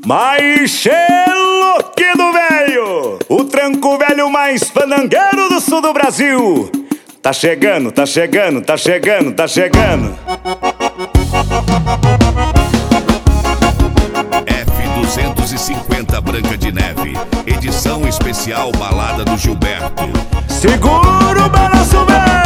Mais chelo que do velho, o tranco velho mais fandangueiro do sul do Brasil. Tá chegando, tá chegando, tá chegando, tá chegando. F250 Branca de Neve, edição especial Balada do Gilberto. Segura o balanço, velho.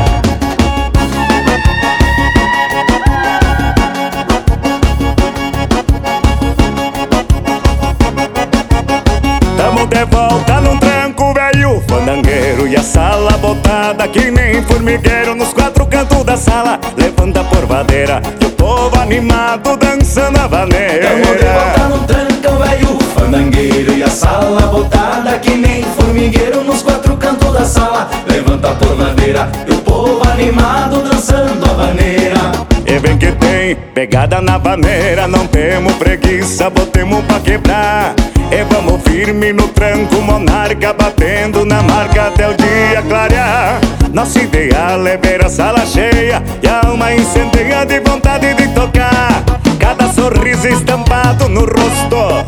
Tamo de volta num tranco velho fandangueiro, e a sala botada que nem formigueiro nos quatro cantos da sala. Levanta a porvadeira e o povo animado dançando a vaneira. Tamo de volta num tranco velho fandangueiro, e a sala botada que nem formigueiro nos quatro cantos da sala. Levanta a porvadeira e o povo animado dançando a vaneira. E vem que tem pegada na vaneira, não temos preguiça, botemos pra quebrar. E vamos firme no tranco monarca, batendo na marca até o dia clarear. Nosso ideal é ver a sala cheia e a alma incendeia de vontade de tocar. Cada sorriso estampado no rosto,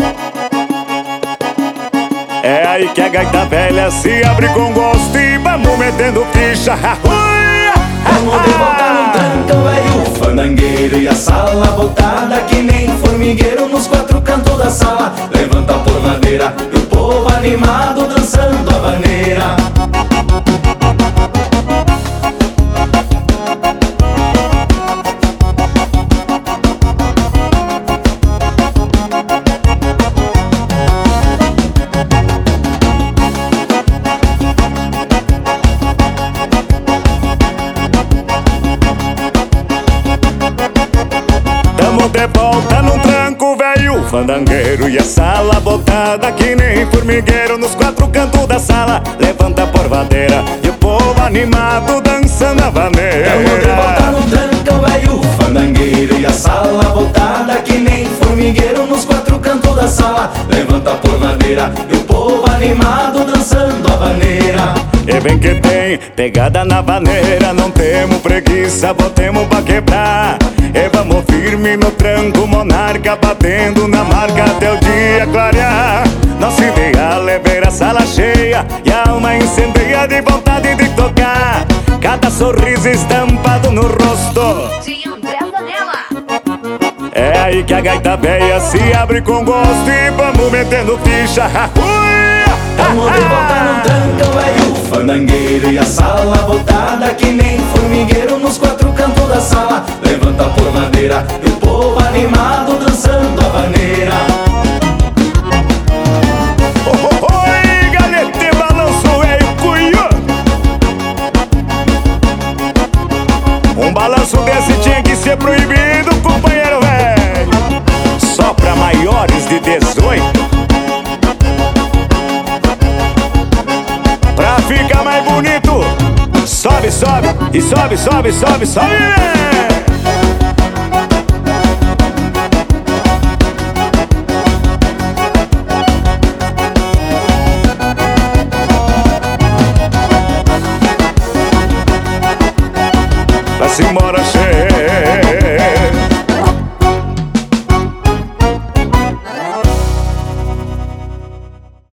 é aí que a gaita velha se abre com gosto. E vamos metendo ficha. Tamo de volta num tranco velho fandangueiro, e a sala botada que nem formigueiro nos quatro cantos da sala. Levanta a porvadeira e o povo animado dançando a vaneira. De volta num tranco velho fandangueiro, e a sala botada que nem formigueiro nos quatro cantos da sala. Levanta a porvadeira e o povo animado dançando a vaneira. Tamo de volta num tranco velho fandangueiro, e a sala botada que nem formigueiro nos quatro cantos da sala. Levanta a porvadeira e o povo animado dançando a vaneira. E vem que tem pegada na vaneira, não temos preguiça, botemos pra quebrar. E vamos firme no tranco monarca, batendo na marca até o dia clarear. Nosso ideal é ver a sala cheia e a alma incendeia de vontade de tocar. Cada sorriso estampado no rosto, é aí que a gaita velha se abre com gosto. E vamos metendo ficha. Tamo de volta num tranco velho fandangueiro, e a sala botada que nem formigueiro nos quatro cantos da sala. Levanta a porvadeira e o povo animado dançando a vaneira. Oi, galete, balanço velho cunho. Um balanço desse tinha que ser proibido, companheiro velho. Só pra maiores de 18. Pra ficar mais bonito, sobe, sobe, e sobe, sobe, sobe, sobe.